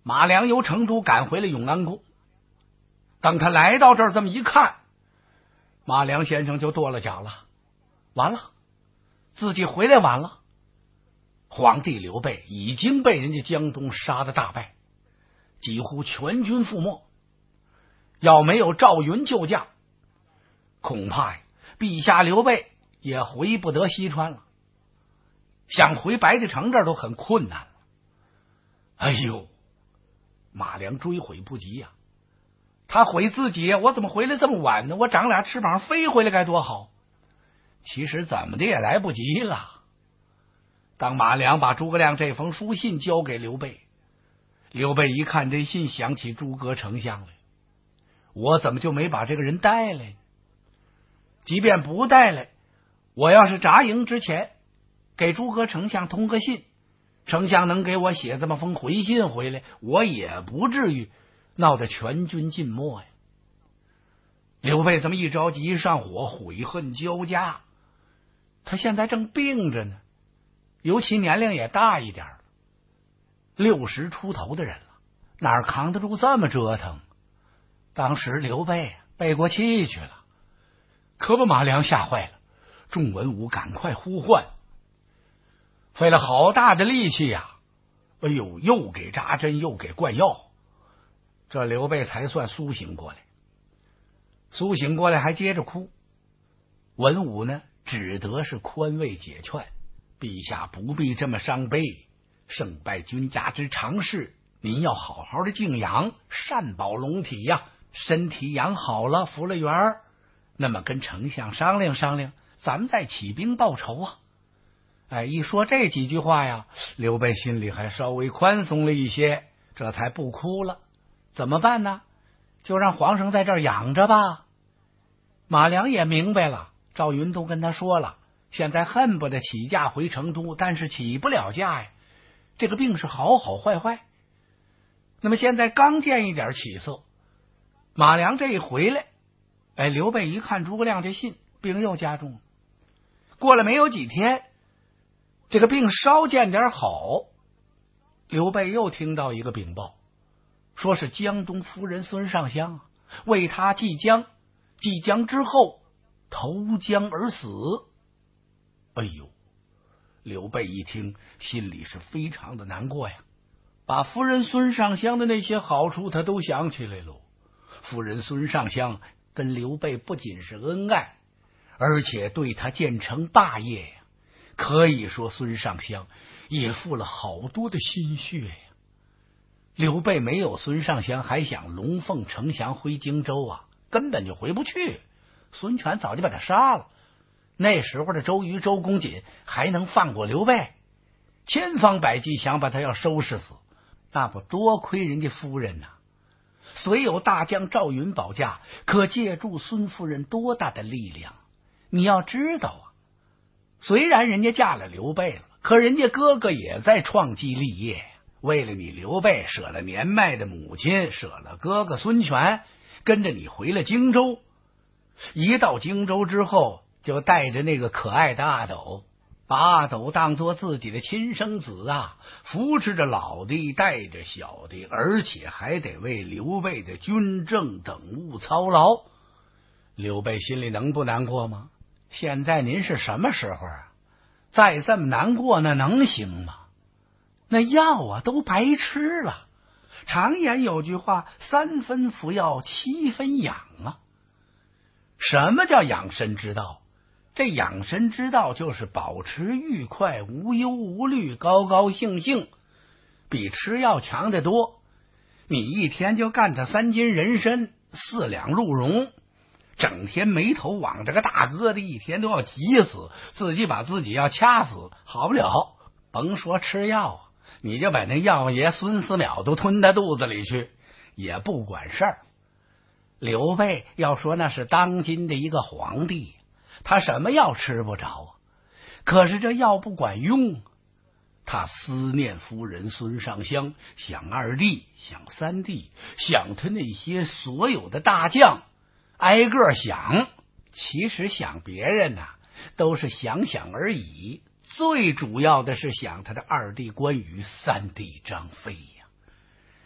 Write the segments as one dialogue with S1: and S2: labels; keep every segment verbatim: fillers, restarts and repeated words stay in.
S1: 马良由成都赶回了永安宫。等他来到这儿，这么一看，马良先生就跺了脚了。完了，自己回来晚了。皇帝刘备已经被人家江东杀得大败，几乎全军覆没。要没有赵云救驾，恐怕呀，陛下刘备也回不得西川了，想回白帝城这儿都很困难了。哎呦，马良追悔不及呀、啊！他悔自己，我怎么回来这么晚呢？我长俩翅膀飞回来该多好！其实怎么的也来不及了。当马良把诸葛亮这封书信交给刘备，刘备一看这信，想起诸葛丞相来，我怎么就没把这个人带来呢？即便不带来，我要是扎营之前给诸葛丞相通个信，丞相能给我写这么封回信回来，我也不至于闹得全军尽没呀。刘备这么一着急一上火，悔恨交加。他现在正病着呢，尤其年龄也大一点了，六十出头的人了，哪扛得住这么折腾？当时刘备背过气去了，可把马良吓坏了。众文武赶快呼唤，费了好大的力气呀、啊！哎呦，又给扎针，又给灌药，这刘备才算苏醒过来。苏醒过来还接着哭，文武呢只得是宽慰解劝，陛下不必这么伤悲，胜败君家之常事，您要好好的静养，善保龙体呀。身体养好了，服了元儿，那么跟丞相商量商量，咱们再起兵报仇啊！哎，一说这几句话呀，刘备心里还稍微宽松了一些，这才不哭了。怎么办呢？就让皇上在这儿养着吧。马良也明白了，赵云都跟他说了，现在恨不得起驾回成都，但是起不了驾呀。这个病是好好坏坏，那么现在刚见一点起色。马良这一回来，哎，刘备一看诸葛亮这信，病又加重了。过了没有几天，这个病稍见点好，刘备又听到一个禀报，说是江东夫人孙尚香为他即将即将之后投江而死。哎呦，刘备一听，心里是非常的难过呀，把夫人孙尚香的那些好处他都想起来了。夫人孙尚香跟刘备不仅是恩爱，而且对他建成霸业呀，可以说孙尚香也付了好多的心血呀。刘备没有孙尚香，还想龙凤呈祥回荆州啊，根本就回不去。孙权早就把他杀了，那时候的周瑜、周公瑾还能放过刘备？千方百计想把他要收拾死，那不多亏人家夫人呐、啊！虽有大将赵云保驾，可借助孙夫人多大的力量？你要知道啊，虽然人家嫁了刘备了，可人家哥哥也在创基立业。为了你刘备，舍了年迈的母亲，舍了哥哥孙权，跟着你回了荆州。一到荆州之后，就带着那个可爱的阿斗，把阿斗当作自己的亲生子啊，扶持着老的，带着小的，而且还得为刘备的军政等务操劳。刘备心里能不难过吗？现在您是什么时候啊？再这么难过那能行吗？那药啊都白吃了。常言有句话，三分服药，七分养啊。什么叫养生之道？这养生之道就是保持愉快，无忧无虑，高高兴兴，比吃药强得多。你一天就干他三斤人参，四两鹿茸，整天眉头往这个大疙瘩，一天都要急死，自己把自己要掐死，好不了。甭说吃药啊，你就把那药爷孙思邈都吞到肚子里去，也不管事儿。刘备要说那是当今的一个皇帝，他什么药吃不着啊？可是这药不管用，他思念夫人孙尚香，想二弟，想三弟，想他那些所有的大将，挨个想。其实想别人呐、啊，都是想想而已，最主要的是想他的二弟关羽，三弟张飞呀。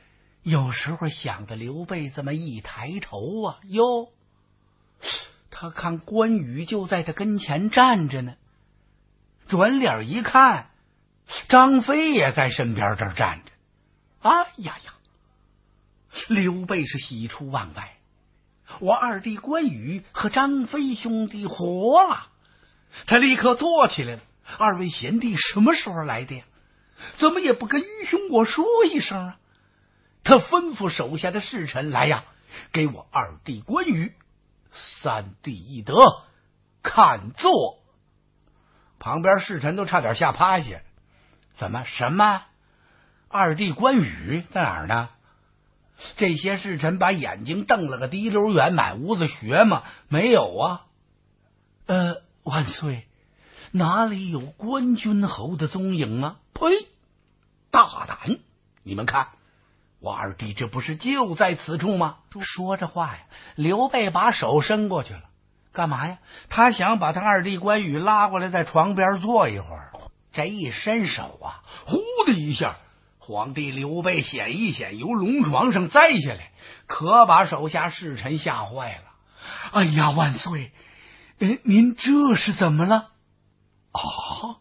S1: 有时候想的刘备这么一抬头啊，哟，他看关羽就在他跟前站着呢，转脸一看，张飞也在身边这儿站着。哎呀呀！刘备是喜出望外，我二弟关羽和张飞兄弟活了。他立刻坐起来了，二位贤弟什么时候来的呀？怎么也不跟愚兄我说一声啊？他吩咐手下的侍臣，来呀，给我二弟关羽三弟一得，看坐。旁边侍臣都差点吓趴下。怎么什么二弟关羽在哪儿呢？这些侍臣把眼睛瞪了个滴溜圆，满屋子学嘛，没有啊。呃，万岁，哪里有关君侯的踪影啊？呸！大胆！你们看，我二弟这不是就在此处吗？说着话呀，刘备把手伸过去了，干嘛呀？他想把他二弟关羽拉过来，在床边坐一会儿。这一伸手啊，呼的一下，皇帝刘备显一显，由龙床上栽下来，可把手下侍臣吓坏了。哎呀，万岁！哎，您这是怎么了？啊！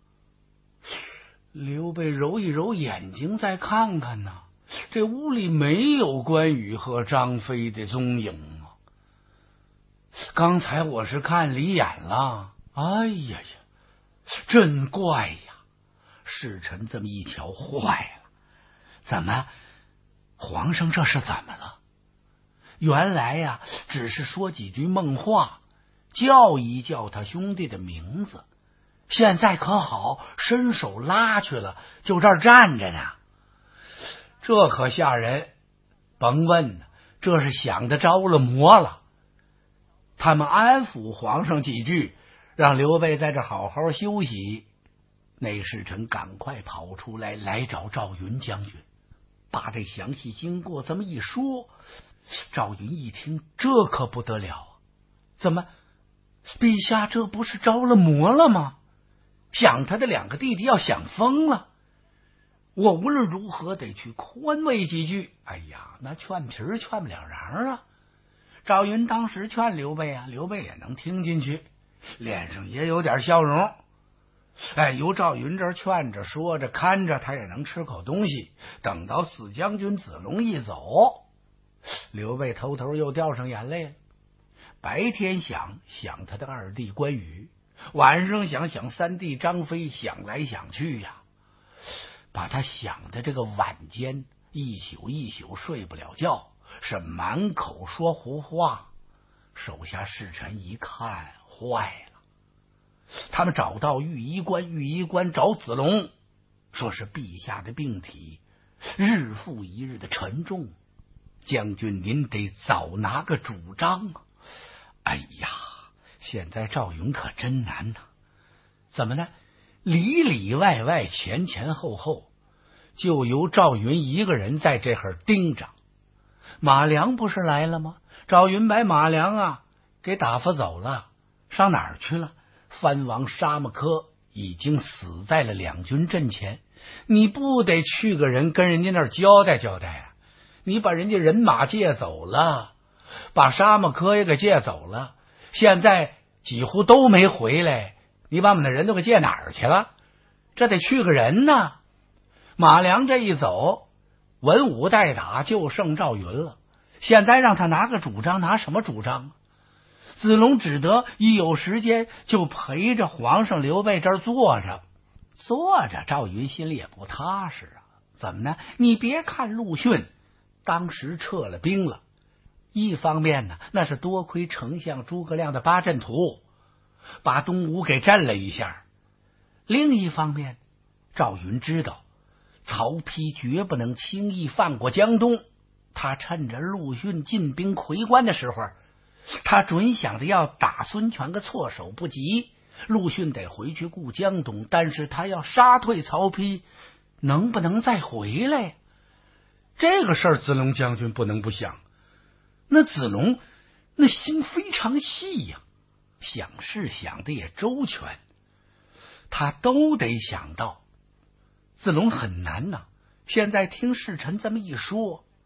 S1: 刘备揉一揉眼睛，再看看呢，这屋里没有关羽和张飞的踪影啊。刚才我是看离眼了。哎呀呀，真怪呀！侍臣这么一瞧，坏了，怎么皇上这是怎么了？原来呀，只是说几句梦话，叫一叫他兄弟的名字，现在可好，伸手拉去了，就这儿站着呢。这可吓人，甭问呢，这是想的着了魔了。他们安抚皇上几句，让刘备在这好好休息。那侍臣赶快跑出来，来找赵云将军，把这详细经过这么一说。赵云一听，这可不得了啊！怎么，陛下这不是着了魔了吗？想他的两个弟弟要想疯了，我无论如何得去宽慰几句。哎呀，那劝皮儿劝不了瓤啊！赵云当时劝刘备啊，刘备也能听进去，脸上也有点笑容。哎，由赵云这儿劝着说着看着，他也能吃口东西。等到四将军子龙一走，刘备偷偷又掉上眼泪了。白天想想他的二弟关羽，晚上想想三弟张飞，想来想去呀，把他想的这个晚间一宿一宿睡不了觉，是满口说胡话。手下侍臣一看，坏了。他们找到御医官，御医官找子龙，说是陛下的病体日复一日的沉重，将军您得早拿个主张啊！哎呀，现在赵云可真难呐、啊！怎么呢？里里外外前前后后，就由赵云一个人在这儿盯着。马良不是来了吗？赵云把马良啊给打发走了，上哪儿去了？藩王沙漠柯已经死在了两军阵前，你不得去个人跟人家那儿交代交代啊？你把人家人马借走了，把沙漠柯也给借走了，现在几乎都没回来，你把我们的人都给借哪儿去了？这得去个人呢。马良这一走，文武代打，就剩赵云了。现在让他拿个主张，拿什么主张？子龙只得一有时间就陪着皇上刘备这儿坐着，坐着。赵云心里也不踏实啊。怎么呢？你别看陆逊当时撤了兵了，一方面呢，那是多亏丞相诸葛亮的八阵图，把东吴给镇了一下；另一方面，赵云知道曹丕绝不能轻易放过江东，他趁着陆逊进兵夔关的时候，他准想着要打孙权个措手不及，陆逊得回去顾江东，但是他要杀退曹丕，能不能再回来？这个事儿子龙将军不能不想。那子龙那心非常细呀、啊，想事想的也周全，他都得想到。子龙很难呐、啊，现在听侍臣这么一说，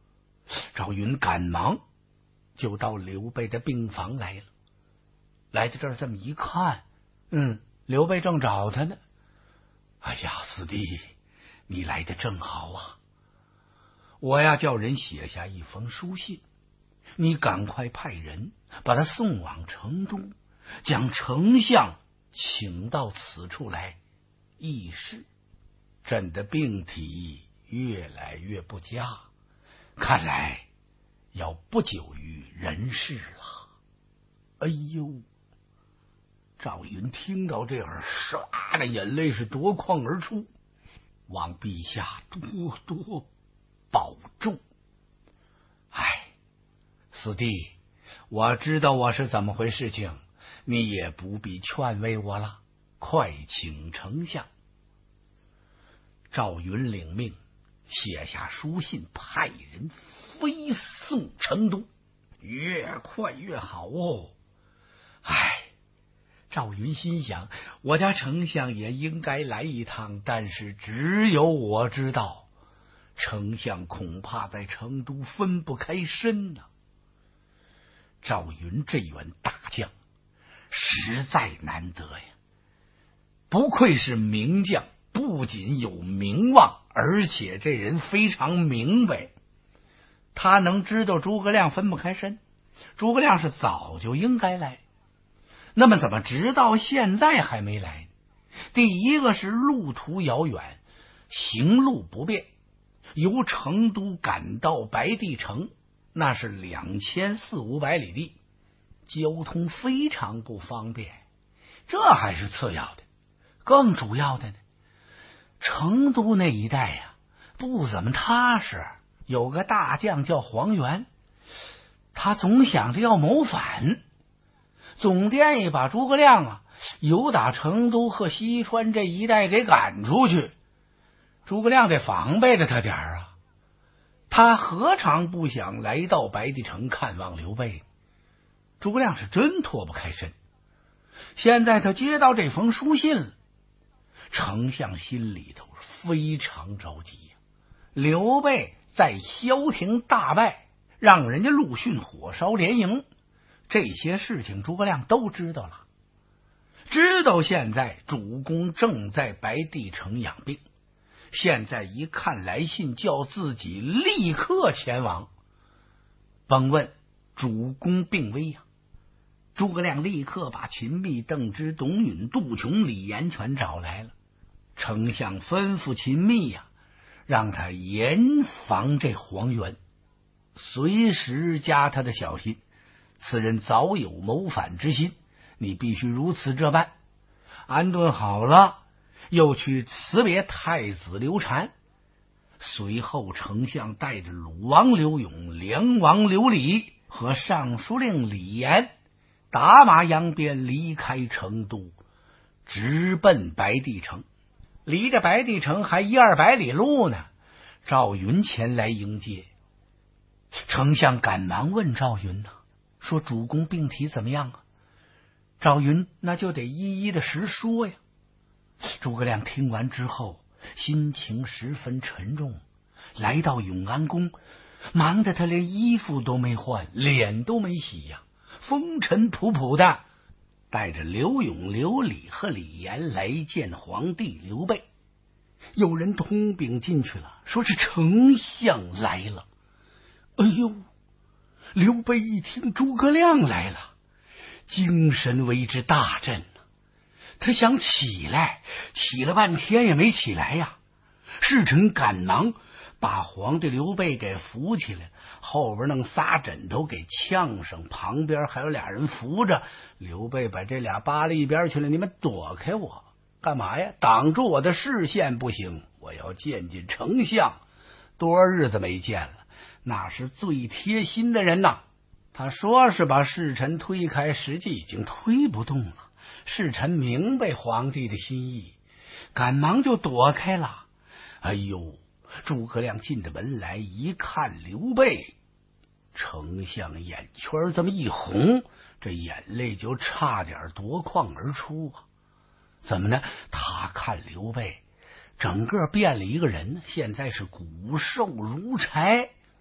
S1: 赵云赶忙就到刘备的病房来了。来到这儿这么一看，嗯，刘备正找他呢。哎呀，四弟，你来的正好啊！我呀叫人写下一封书信，你赶快派人把他送往成都，将丞相请到此处来议事。朕的病体越来越不佳，看来要不久于人世了。哎呦！赵云听到这儿，唰的眼泪是夺眶而出，望陛下多多保重。哎，四弟，我知道我是怎么回事情，你也不必劝慰我了，快请丞相。赵云领命，写下书信，派人飞送成都，越快越好哦。哎，赵云心想，我家丞相也应该来一趟，但是只有我知道，丞相恐怕在成都分不开身呢。赵云这员大将实在难得呀，不愧是名将，不仅有名望，而且这人非常明白。他能知道诸葛亮分不开身，诸葛亮是早就应该来，那么怎么直到现在还没来？第一个是路途遥远，行路不便，由成都赶到白帝城，那是两千四五百里地，交通非常不方便。这还是次要的，更主要的呢，成都那一带呀、啊、不怎么踏实，有个大将叫黄元，他总想着要谋反，总惦意把诸葛亮啊由打成都和西川这一带给赶出去。诸葛亮得防备着他点儿啊，他何尝不想来到白帝城看望刘备？诸葛亮是真脱不开身。现在他接到这封书信了，丞相心里头非常着急呀、啊。刘备在萧亭大败，让人家陆逊火烧连营，这些事情诸葛亮都知道了，知道现在主公正在白帝城养病，现在一看来信，叫自己立刻前往。甭问，主公病危呀、啊！诸葛亮立刻把秦密、邓芝、董允、杜琼、李严全找来了。丞相吩咐秦密呀、啊，让他严防这黄元，随时加他的小心。此人早有谋反之心，你必须如此这般。安顿好了，又去辞别太子刘禅。随后，丞相带着鲁王刘永、梁王刘礼和尚书令李严打马扬鞭离开成都，直奔白帝城。离着白帝城还一二百里路呢。赵云前来迎接，丞相赶忙问赵云呢，说主公病体怎么样啊？赵云那就得一一的实说呀。诸葛亮听完之后，心情十分沉重，来到永安宫，忙得他连衣服都没换，脸都没洗呀，风尘仆仆的，带着刘永、刘礼和李严来见皇帝刘备。有人通禀进去了，说是丞相来了。哎呦，刘备一听诸葛亮来了，精神为之大振呢。他想起来，起了半天也没起来呀。侍臣赶忙把皇帝刘备给扶起来，后边弄仨枕头给呛上，旁边还有俩人扶着。刘备把这俩扒了一边去了，你们躲开我干嘛呀？挡住我的视线不行，我要见见丞相。多少日子没见了，那是最贴心的人呐。他说是把侍臣推开，实际已经推不动了。侍臣明白皇帝的心意，赶忙就躲开了。哎呦，诸葛亮进的门来一看刘备，丞相眼圈这么一红，这眼泪就差点夺眶而出啊！怎么呢？他看刘备整个变了一个人，现在是骨瘦如柴。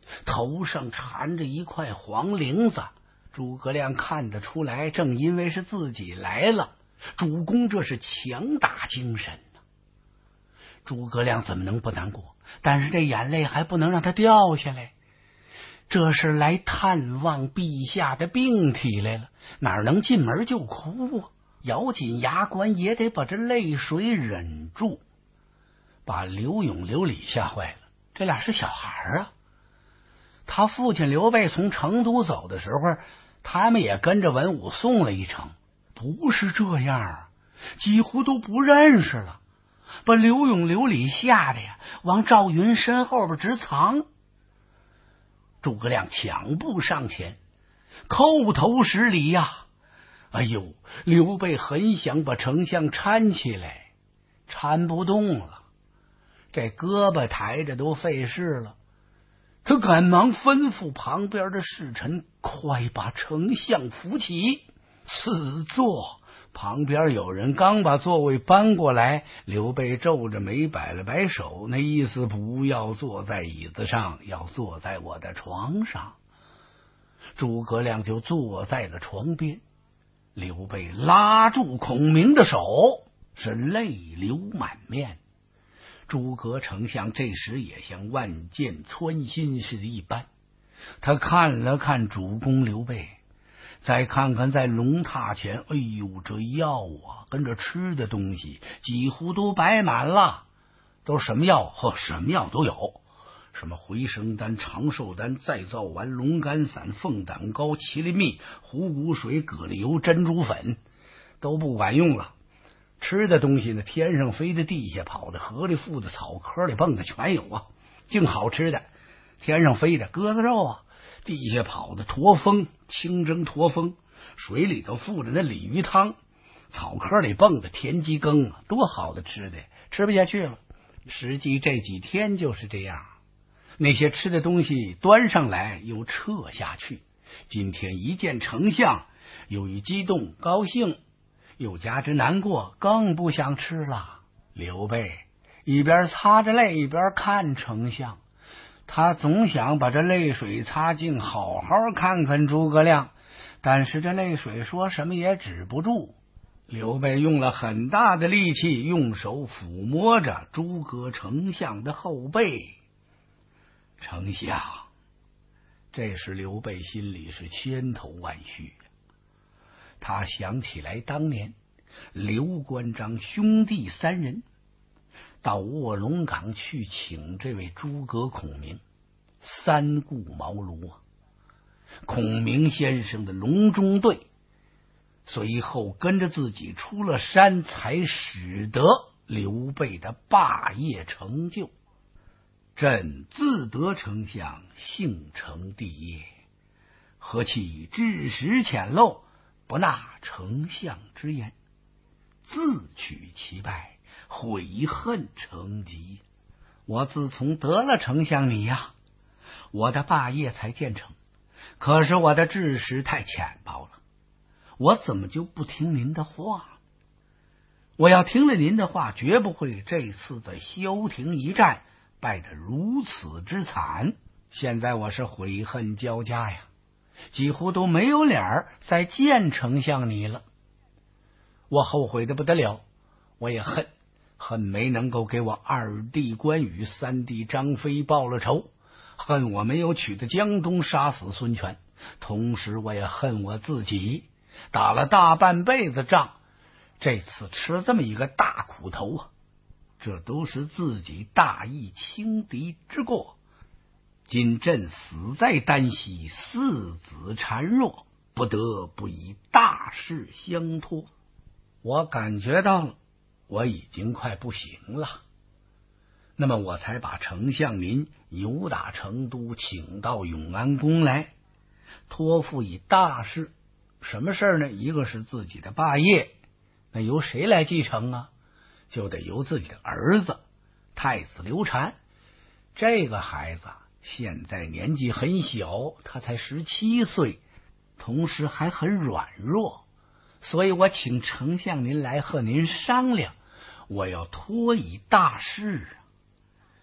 S1: 头上缠着一块黄绫子。诸葛亮看得出来，正因为是自己来了，主公这是强打精神呢。诸葛亮怎么能不难过？但是这眼泪还不能让他掉下来。这是来探望陛下的病体来了，哪能进门就哭啊？咬紧牙关也得把这泪水忍住，把刘永、刘礼吓坏了。这俩是小孩啊！他父亲刘备从成都走的时候，他们也跟着文武送了一程，不是这样啊，几乎都不认识了，把刘永、刘礼吓得呀，往赵云身后边直藏。诸葛亮抢步上前，叩头施礼呀！哎呦，刘备很想把丞相搀起来，搀不动了，这胳膊抬着都费事了。他赶忙吩咐旁边的侍臣，快把丞相扶起，赐座。旁边有人刚把座位搬过来，刘备皱着眉摆了摆手，那意思不要坐在椅子上，要坐在我的床上。诸葛亮就坐在了床边，刘备拉住孔明的手，是泪流满面。诸葛丞相这时也像万箭穿心似的一般，他看了看主公刘备，再看看在龙榻前，哎呦，这药啊，跟这吃的东西几乎都摆满了，都是什么药？呵，什么药都有，什么回生丹、长寿丹、再造丸、龙肝散、凤胆膏、麒麟蜜、虎骨水、蛤蜊油、珍珠粉，都不管用了。吃的东西呢，天上飞的、地下跑的、河里浮的、草坑里蹦的全有啊。净好吃的，天上飞的鸽子肉啊，地下跑的驼峰、清蒸驼峰，水里头浮着那鲤鱼汤，草坑里蹦的田鸡羹啊，多好的吃的，吃不下去了。实际这几天就是这样，那些吃的东西端上来又撤下去。今天一见丞相，由于激动高兴，又加之难过，更不想吃了。刘备一边擦着泪，一边看丞相，他总想把这泪水擦净，好好看看诸葛亮，但是这泪水说什么也止不住。刘备用了很大的力气，用手抚摸着诸葛丞相的后背。丞相，这时刘备心里是千头万绪，他想起来当年刘关张兄弟三人到卧龙岗去请这位诸葛孔明，三顾茅庐啊。孔明先生的隆中对随后跟着自己出了山，才使得刘备的霸业成就。朕自得丞相幸成帝业，何其知识浅陋，不纳丞相之言，自取其败，悔恨成疾。我自从得了丞相你呀，我的霸业才建成，可是我的知识太浅薄了，我怎么就不听您的话？我要听了您的话，绝不会这次在萧亭一战败得如此之惨。现在我是悔恨交加呀，几乎都没有脸儿再见丞相你了。我后悔的不得了，我也恨恨没能够给我二弟关羽、三弟张飞报了仇，恨我没有取得江东，杀死孙权，同时我也恨我自己打了大半辈子仗，这次吃了这么一个大苦头啊！这都是自己大意轻敌之过。今朕死在旦夕，四子孱弱，不得不以大事相托。我感觉到了，我已经快不行了，那么我才把丞相您由打成都请到永安宫来，托付以大事。什么事呢？一个是自己的霸业，那由谁来继承啊？就得由自己的儿子太子刘禅。这个孩子现在年纪很小，他才十七岁，同时还很软弱，所以我请丞相您来和您商量，我要托以大事。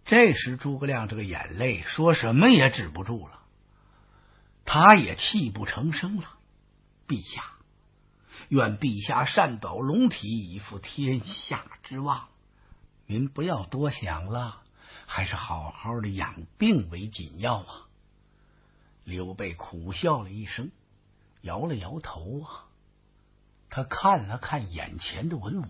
S1: 这时诸葛亮这个眼泪说什么也止不住了，他也泣不成声了。陛下，愿陛下善保龙体，以负天下之望。您不要多想了，还是好好的养病为紧要啊。刘备苦笑了一声，摇了摇头啊。他看了看眼前的文武，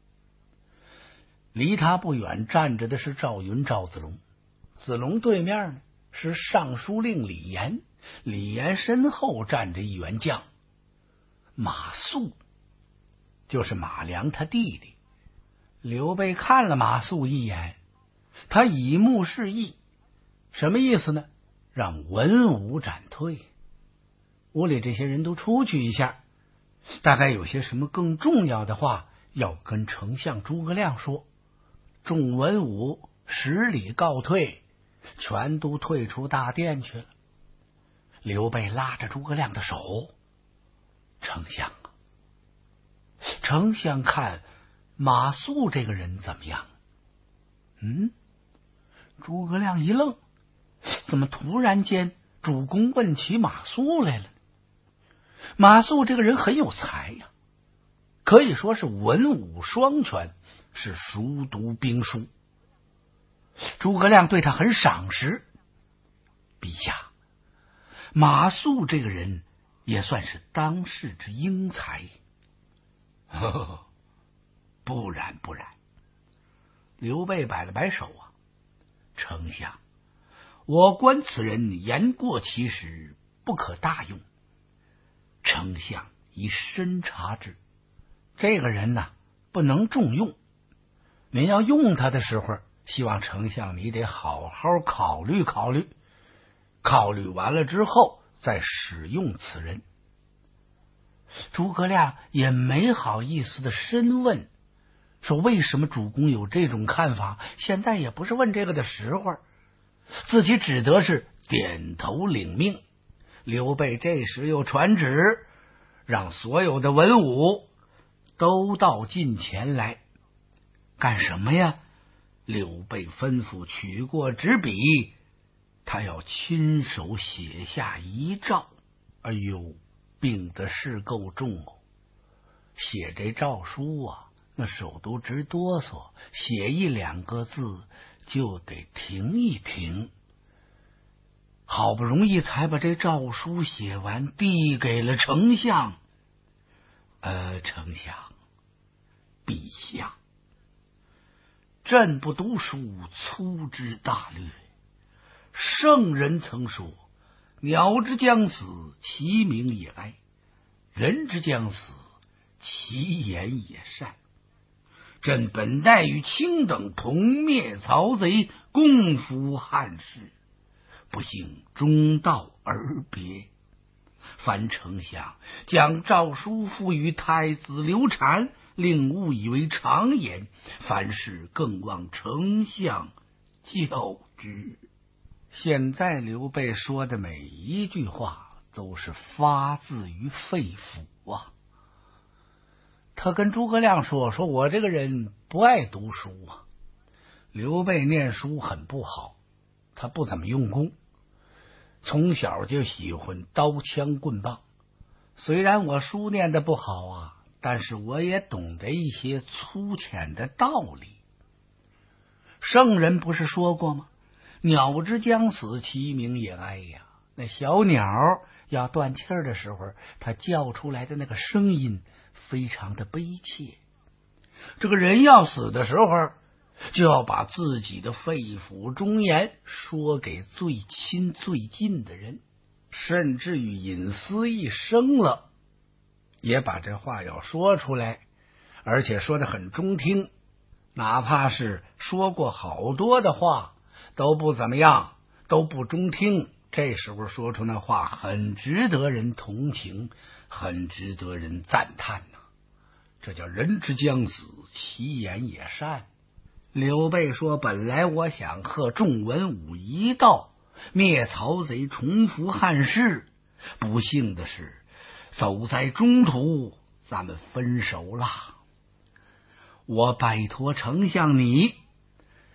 S1: 离他不远站着的是赵云、赵子龙，子龙对面呢是尚书令李严，李严身后站着一员将马谡，就是马良他弟弟。刘备看了马谡一眼，他以目示意，什么意思呢？让文武斩退，屋里这些人都出去一下，大概有些什么更重要的话要跟丞相诸葛亮说。众文武十里告退，全都退出大殿去了。刘备拉着诸葛亮的手，丞相啊，丞相看马谡这个人怎么样？嗯，诸葛亮一愣，怎么突然间主公问起马谡来了呢？马谡这个人很有才呀、啊，可以说是文武双全，是熟读兵书。诸葛亮对他很赏识。陛下，马谡这个人也算是当世之英才。呵呵，不然不然。刘备摆了摆手啊，丞相，我观此人言过其实，不可大用。丞相宜深察之，这个人呢不能重用。您要用他的时候，希望丞相你得好好考虑考虑，考虑完了之后再使用此人。诸葛亮也没好意思的深问，说为什么主公有这种看法？现在也不是问这个的时候，自己只得是点头领命。刘备这时又传旨，让所有的文武都到近前来。干什么呀？刘备吩咐取过纸笔，他要亲手写下遗诏。哎呦，病的是够重哦，写这诏书啊，那手都直哆嗦，写一两个字就得停一停。好不容易才把这诏书写完，递给了丞相。呃，丞相，陛下，朕不读书，粗知大略。圣人曾说：“鸟之将死，其鸣也哀；人之将死，其言也善。”朕本待与卿等同灭曹贼，共扶汉室，不幸中道而别。凡丞相将诏书付与太子刘禅，令误以为常言，凡事更望丞相教之。现在刘备说的每一句话都是发自于肺腑啊。他跟诸葛亮说：“说我这个人不爱读书啊。刘备念书很不好，他不怎么用功，从小就喜欢刀枪棍棒。虽然我书念的不好啊，但是我也懂得一些粗浅的道理。圣人不是说过吗？鸟之将死，其鸣也哀呀。那小鸟要断气儿的时候，它叫出来的那个声音非常的悲切。这个人要死的时候，就要把自己的肺腑忠言说给最亲最近的人，甚至于隐私一生了，也把这话要说出来，而且说得很中听。哪怕是说过好多的话都不怎么样，都不中听，这时候说出那话很值得人同情，很值得人赞叹呐、啊。这叫人之将死，其言也善。刘备说：“本来我想和众文武一道灭曹贼，重扶汉室，不幸的是，走在中途，咱们分手了。我拜托丞相你，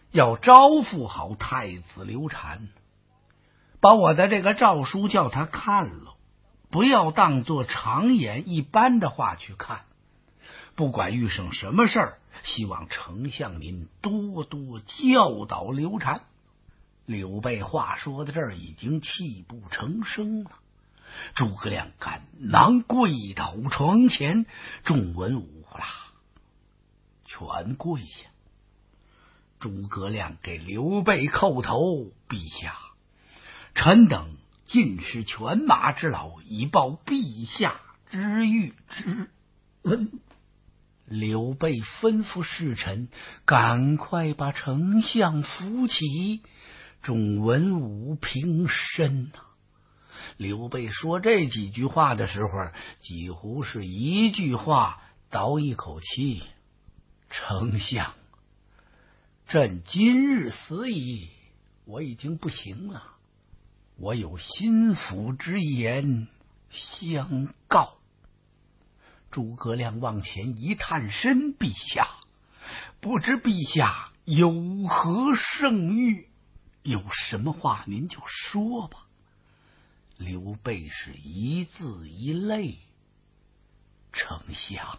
S1: 要招付好太子刘禅，把我的这个诏书叫他看了，不要当作常言一般的话去看。不管遇上什么事儿，希望丞相您多多教导刘禅。刘备话说到这儿，已经泣不成声了。诸葛亮赶忙跪倒床前，众文武啦，全跪下。诸葛亮给刘备叩头：“陛下，臣等尽施犬马之劳，以报陛下之谕之恩。”刘备吩咐侍臣赶快把丞相扶起，众文武平身呐、啊。刘备说这几句话的时候，几乎是一句话倒一口气。丞相，朕今日死矣，我已经不行了，我有心腹之言相告。诸葛亮往前一探身：“陛下，不知陛下有何圣谕？有什么话您就说吧。”刘备是一字一泪：“丞相，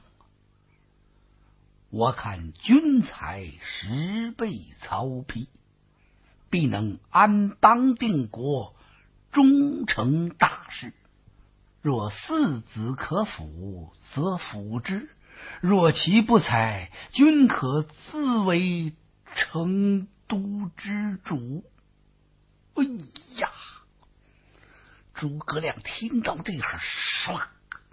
S1: 我看君才十倍曹丕，必能安邦定国，终成大事。若四子可辅，则辅之；若其不才，君可自为成都之主。”哎呀！诸葛亮听到这会儿，唰，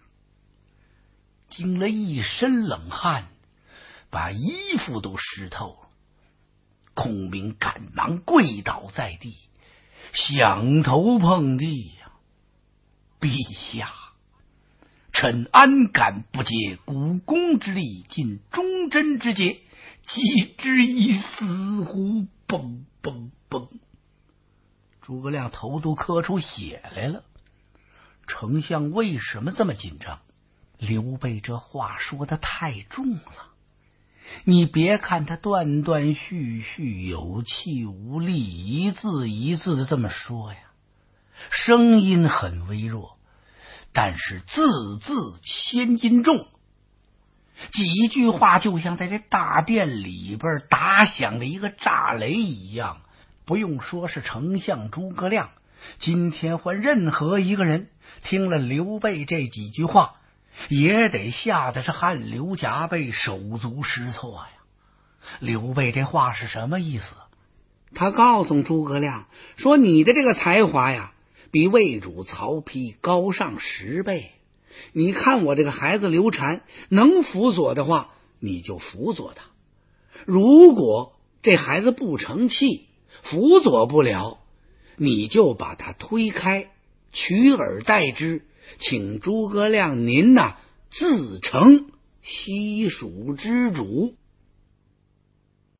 S1: 惊了一身冷汗，把衣服都湿透了。孔明赶忙跪倒在地，响头碰地呀！“陛下，臣安敢不竭股肱之力，尽忠贞之节，岂至一死乎？”嘣嘣嘣！诸葛亮头都磕出血来了。丞相为什么这么紧张？刘备这话说的太重了。你别看他断断续续、有气无力，一字一字的这么说呀，声音很微弱，但是字字千斤重。几句话就像在这大殿里边打响了一个炸雷一样。不用说是丞相诸葛亮，今天换任何一个人听了刘备这几句话，也得吓得是汗流浃背、手足失措呀。刘备这话是什么意思？他告诉诸葛亮说：“你的这个才华呀，比魏主曹丕高上十倍。你看我这个孩子刘禅能辅佐的话，你就辅佐他；如果这孩子不成器，辅佐不了，你就把他推开，取而代之，请诸葛亮您呐、啊、自成西蜀之主。”